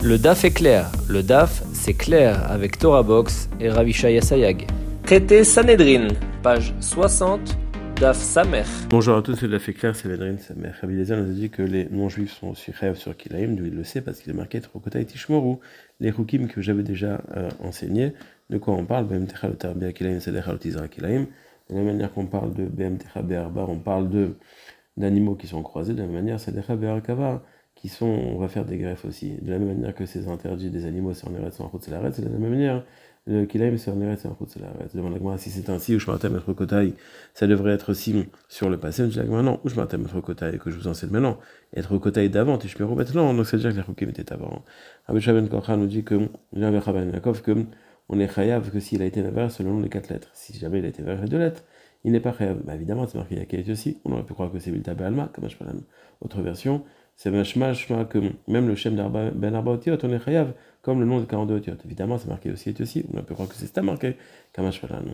Le DAF est clair. Le DAF, c'est clair avec Torah Box et Rav Yishaya Sayag. Traité Sanhedrin, page 60, DAF Samer. Bonjour à tous, c'est le DAF est clair, c'est Sanhedrin Samer. Rabbi Eliezer nous a dit que les non-juifs sont aussi chayav sur Kilaïm, d'où il le sait parce qu'il est marqué Trokotai Tishmoru, les Chukim que j'avais déjà enseignés. De quoi on parle? BMTcha le Tarbia Kilaïm, c'est le Tizra Kilaïm. De la même manière qu'on parle de BMTcha Be'arba, on parle d'animaux qui sont croisés, de la même manière c'est Decha Be'arkava. Qui sont, on va faire des greffes aussi. De la même manière que c'est interdit des animaux, c'est en eretz, en route, c'est la c'est de la même manière, le kilaim, c'est en eretz, c'est en route, c'est la demande la Gemara si c'est ainsi, ou je m'attends à mettre kotaï, ça devrait être aussi sur le passé. Je dis la Gemara non, ou je m'attends à mettre kotaï, que je vous enseigne maintenant, être kotaï d'avant, et je peux remettre non, donc c'est dire que les chukim étaient avant. Rabbi Shaben Kocha nous dit que, j'avais Rabban Yaakov, que on est chayav que s'il a été navar selon les 4 lettres. Si jamais il a été navar les 2 lettres, il n'est pas chayav. Bah évidemment, c'est marqué Yaket aussi, on aurait pu croire que c'est Vilta Be'alma, comme je parle autre version. C'est machma que même le Shem Ben Arba Otiot, on est chayav, comme le nom de 42 Otiot. Évidemment, c'est marqué aussi, on peut croire que c'est marqué, Kamash Falan.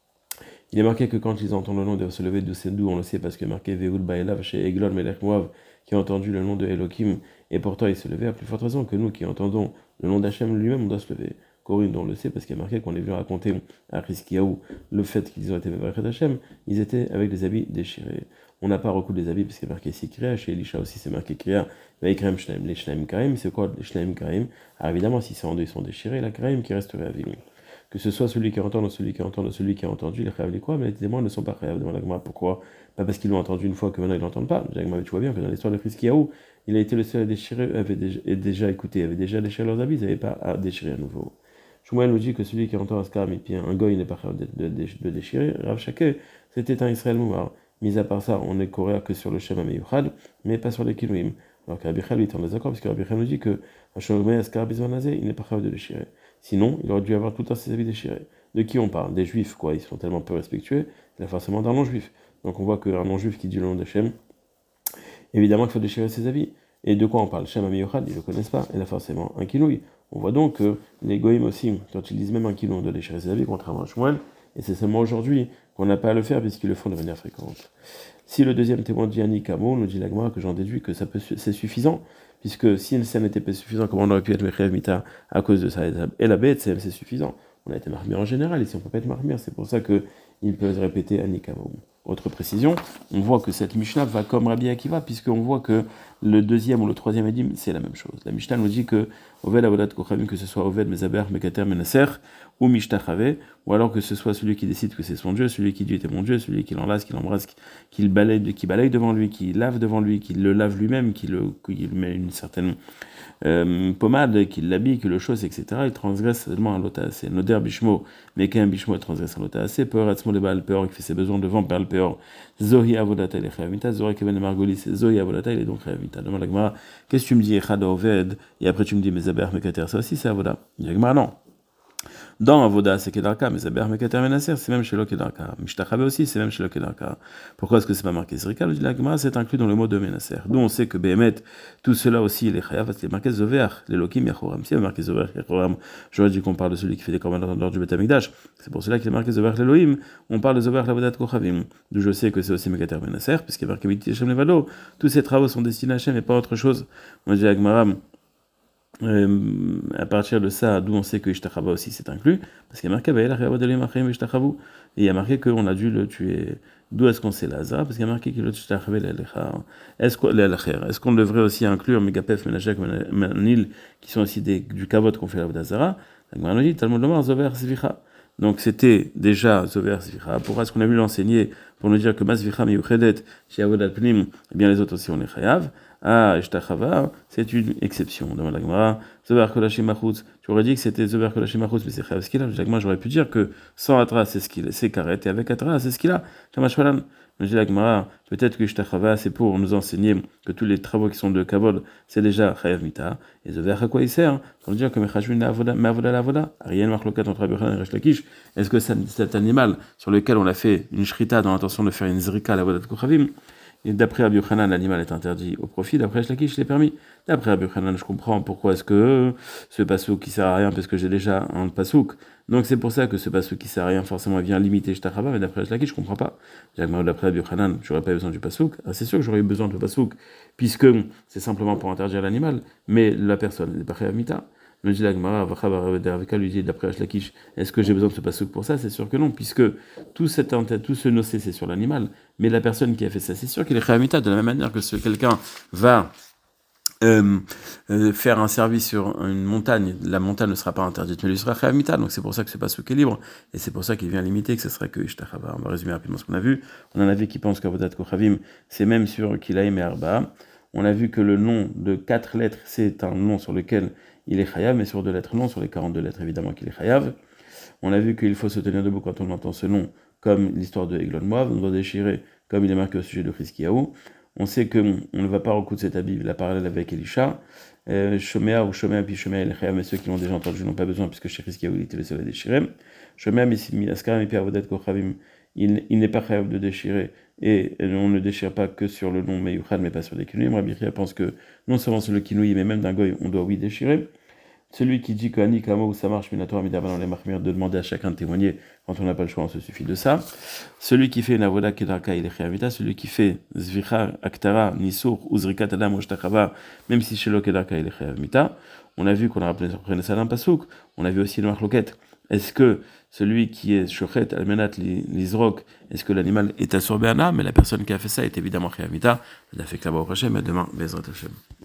Il est marqué que quand ils entendent le nom, ils doivent se lever d'où on le sait, parce que marqué Veoul Baelav chez Eglon Melech Moav, qui a entendu le nom de Elohim, et pourtant il se levait, à plus forte raison que nous qui entendons le nom d'Hachem lui-même, on doit se lever. Corinne, on le sait, parce qu'il est marqué qu'on les vu raconter à Rizkiyahu le fait qu'ils ont été Mevarchet Hachem, ils étaient avec des habits déchirés. On n'a pas recours des habits parce qu'il est marqué ici Kriya, chez Elisha aussi c'est marqué Kriya, Vaikrem Shnaim, les Shnaim Kaim, c'est quoi les Shnaim Kaim? Alors évidemment, si c'est en deux, ils sont déchirés, la Kaim qui resterait à vie. Que ce soit celui qui entend ou celui qui entend ou celui qui a entendu, les Chayav les quoi, mais les témoins ne sont pas Chayav. Demande la Gemara pourquoi? Pas parce qu'ils l'ont entendu une fois que maintenant ils l'entendent pas. Tu vois bien que dans l'histoire de Rizkiyahu, il a été le seul à déchirer, avait déjà écouté, avait déjà déchiré leurs habits, ils n'avaient pas à déchirer à nouveau. Shmuel nous dit que celui qui entend Askar, et puis un goy n'est pas Chayav de déchirer. Rav Shakeh, c'était un Israël Moumar. Mis à part ça, on n'est coréen que sur le Shem HaMeyuchad, mais pas sur les Kilouim. Alors que Rabbi Chal, lui, est en désaccord, parce que Rabbi Chal nous dit que Hashomé Askar Bizvanazé, il n'est pas capable de déchirer. Sinon, il aurait dû avoir tout le temps ses habits déchirés. De qui on parle? Des Juifs, quoi. Ils sont tellement peu respectueux, il a forcément d'un non-juif. Donc on voit qu'un non-juif qui dit le nom de Shem, évidemment qu'il faut déchirer ses habits. Et de quoi on parle? Shem HaMeyuchad, ils ne le connaissent pas, il a forcément un kilouï. On voit donc que les Goïm aussi, quand ils disent même un kilo, on doit déchirer ses habits, contrairement à Shmuel. Et c'est seulement aujourd'hui qu'on n'a pas à le faire puisqu'ils le font de manière fréquente. Si le deuxième témoin dit Anikamo, nous dit la Gemara que j'en déduis que c'est suffisant, puisque si ça n'était pas suffisant, comment on aurait pu être Mechayev Mita à cause de ça? Et la bête, c'est suffisant. On a été marmir en général, ici on ne peut pas être marmir, c'est pour ça qu'ils peuvent répéter Anikamo. Autre précision, on voit que cette Mishnah va comme Rabbi Akiva, puisqu'on voit que le deuxième ou le troisième Edim, c'est la même chose. La Mishnah nous dit que Oved Avodat Kochavim, que ce soit Oved Mezaber, Mekater, Menaser, ou Mishtachave, ou alors que ce soit celui qui décide que c'est son Dieu, celui qui dit était mon Dieu, celui qui l'enlace, qui l'embrasse, qui balaye devant lui, qui lave devant lui, qui le lave lui-même, qui met une certaine pommade, qui l'habille, qui le chausse, etc. Il transgresse seulement un lotaasé. Noder Bishmo, mais quand un Bishmo transgresse un lotaasé, Peor Atzmo le Baal Peor, qui fait ses besoins devant Baal Peor, Zohi Avodata, il est Chayavita, Zorek Kevin Margolis, Zohi Avodata, il est donc Chayavita. Demande la Gemara, qu'est-ce que tu me dis, Echad Oved, et après tu me dis, Mezaber, Mekater, ça aussi c'est Avoda. La Gemara, non. Dans Avoda, c'est Kedarka, mais Zaber Mekater Menaser, c'est même chez le Kedarka. Mishtachabe aussi, c'est même chez le Kedarka. Pourquoi est-ce que c'est pas marqué Zrika? Le dit la Gemara, c'est inclus dans le mot de Menaser. D'où on sait que Behemet, tout cela aussi, il est Chayav, parce qu'il est marqué Zover, l'Elokim Yachoram. Si il est marqué Zover Yachoram, j'aurais dit qu'on parle de celui qui fait des commandants en dehors du Beth Amikdash. C'est pour cela qu'il est marqué Zover l'Elohim, on parle de Zover l'Avodat Kochavim. D'où je sais que c'est aussi Mekater Menaser, puisqu'il est marqué Viti Hashem Levado. Tous ces travaux sont destinés à Hashem et pas autre chose. On dit la Gemara, à partir de ça, d'où on sait que Ishtachava aussi c'est inclus, parce qu'il y a marqué et il y a marqué qu'on a dû le tuer. D'où est-ce qu'on sait Lazare? Parce qu'il y a marqué qu'il est-ce qu'on devrait aussi inclure Megapef, Menachek, Manil, qui sont aussi du kavod qu'on fait à l'Avodazara? La dit Talmud Lomar, Zover Zvicha. Donc c'était déjà Zover Zvicha. Pourquoi est-ce qu'on a voulu l'enseigner pour nous dire que Masvicha Miyuchedet, chez Avodat Pnim, et bien les autres aussi on est chayav? Ah, Ishtachava, c'est une exception. Demande la Gemara, Zover Kolashim Machutz. Tu aurais dit que c'était Zover Kolashim Machutz, mais c'est chayav ce qu'il a. J'aurais pu dire que sans Atra, c'est ce qu'il a, c'est Karet, et avec Atra, c'est ce qu'il a. Shamash Falan. Je dis la Gemara, peut-être que Ishtachava, c'est pour nous enseigner que tous les travaux qui sont de Kavod, c'est déjà chayav mita. Et Zover, à quoi il sert? Pour nous dire que Mechashvin Avoda, Avoda, rien de marlokat entre Rabbi Yochanan et Resh Lakish. Est-ce que cet animal sur lequel on a fait une shrita dans l'intention de faire une zrika à l'Avodat Kochavim, Et d'après Rabbi Yochanan, l'animal est interdit au profit. D'après Shlakish, je l'ai permis. D'après Rabbi Yochanan, je comprends pourquoi est-ce que ce pasouk qui sert à rien, parce que j'ai déjà un pasouk. Donc c'est pour ça que ce pasouk qui sert à rien, forcément, vient limiter Shtachaba. Mais d'après Shlakish, je comprends pas. D'après Rabbi Yochanan, j'aurais pas eu besoin du pasouk. Ah, c'est sûr que j'aurais eu besoin de pasouk, puisque c'est simplement pour interdire l'animal. Mais la personne n'est pas Mita. Me dit la Gemara, lui dit d'après Shlakish, est-ce que j'ai besoin de ce pasouk pour ça? C'est sûr que non, puisque tout ce nocé, c'est sur l'animal. Mais la personne qui a fait ça, c'est sûr qu'il est Khayamita, de la même manière que quelqu'un va faire un service sur une montagne, la montagne ne sera pas interdite, mais lui sera Khayamita, donc c'est pour ça que ce pasouk est libre, et c'est pour ça qu'il vient limiter que ce serait que Ishtachava. On va résumer rapidement ce qu'on a vu. On en a vu qui pensent qu'Avodat Kochavim, c'est même sur Kilaim et Arba. On a vu que le nom de 4 lettres, c'est un nom sur lequel il est Chayav, mais sur 2 lettres non, sur les 42 lettres évidemment qu'il est Chayav. On a vu qu'il faut se tenir debout quand on entend ce nom, comme l'histoire de Eglon Moav, on doit déchirer, comme il est marqué au sujet de Chizkiyahu. On sait qu'on ne va pas recoudre cet habit, la parallèle avec Elisha. Shomea ou Shomea, puis Shomea, il est Chayav, mais ceux qui l'ont déjà entendu n'ont pas besoin, puisque chez Chizkiyahu, il était le seul à déchirer. Shomea, Milaskaram, et puis Avodat Kochavim, il n'est pas Chayav de déchirer, et on ne déchire pas que sur le nom Meyuchad, mais pas sur des kinouïs. Rabbi Chia pense que non seulement sur le kinouï, mais même d'un goy, on doit oui déchirer. Celui qui dit qu'Ani Kamo ou ça marche, Minatora Midavan dans les Mahmir, de demander à chacun de témoigner quand on n'a pas le choix, on se suffit de ça. Celui qui fait Navoda Kedarka, il est Khayamita. Celui qui fait Zvicha, Aktara, Nisur, Uzrika Tadam, Oshtachava, même si chez le Kedarka, il est Khayamita. On a vu qu'on a rappelé ça d'un Pasouk. On a vu aussi le Marloket. Est-ce que celui qui est Shochet, Almenat, l'Izrok, est-ce que l'animal est assorbé à mais la personne qui a fait ça est évidemment Khayamita. On a fait que là-bas au Hashem, et demain, Bezrat Hashem.